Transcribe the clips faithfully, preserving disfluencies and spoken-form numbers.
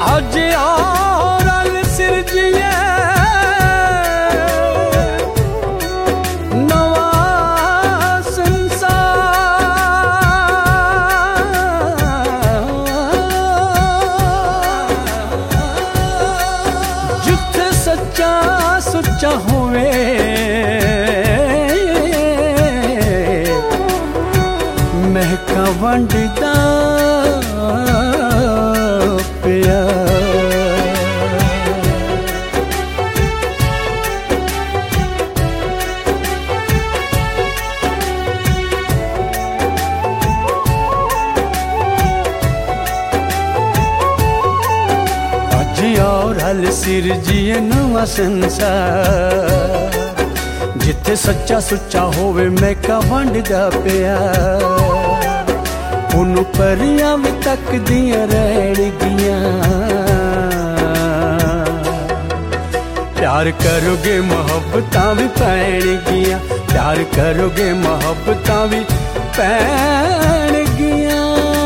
अज और रल सिरजिए नवा संसार जिथे सच्चा सुच्चा होवे महका वंडदा पिया अज और हल सिरजिए नवा संसार जिथे सच्चा सुच्चा होवे महका वंडदा पिया उन्नू परियां भी तकदियां रहणगियां प्यार करोगे मोहब्बतां भी पैणगियां प्यार करोगे मोहब्बतां भी पैणगियां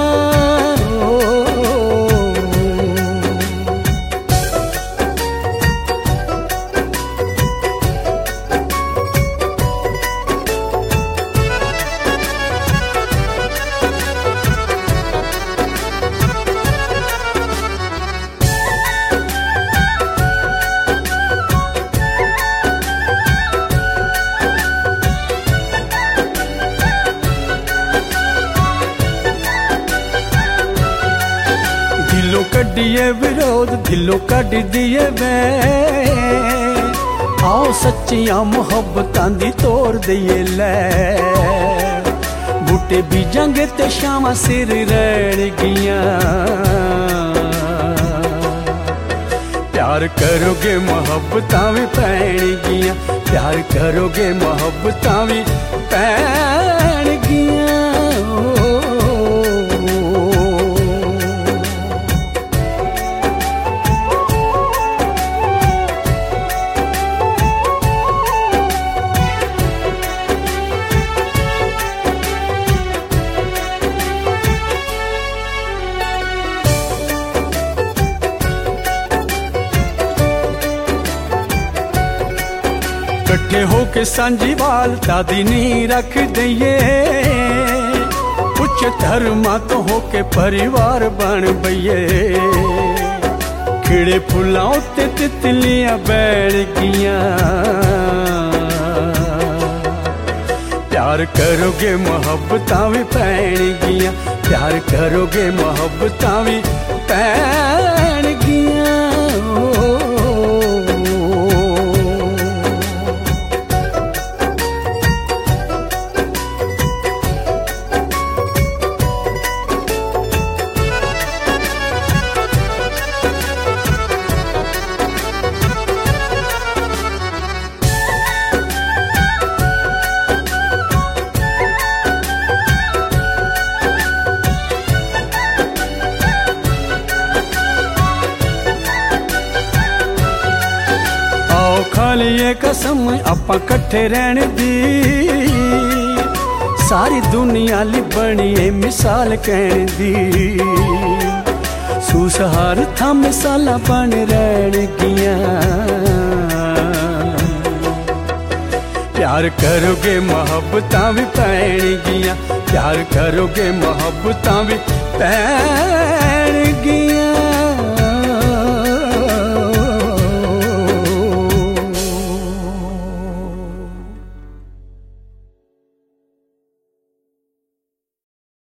दिलों कड्डिए विरोध दिलों कड्ड दिए वे आओ सच्चियां मोहब्बतां दी तोड़ दईए लै बूटे बीजांगे ते शामां सिर रहणगियां प्यार करोगे मोहब्बतां भी पैणगियां प्यार करोगे मोहब्बतां भी पैणगियां कट्ठे होके सांझीवाल दादी नी रख दईए उच्च धर्मा तो होके परिवार बन बईए खिड़े फुलां उत्ते तितलियां बैणगियां प्यार करोगे मोहब्बतां भी पैणगियां प्यार करोगे मोहब्बतां भी पैणगियां खालिए कसम आपां कट्ठे रहने दी सारी दुनिया ली बनी है मिसाल कहने दी सुसहार था मिसाला बन रहणगियां प्यार करोगे मोहब्बतां भी पैणगियां प्यार करोगे मोहब्बतां भी पैणगियां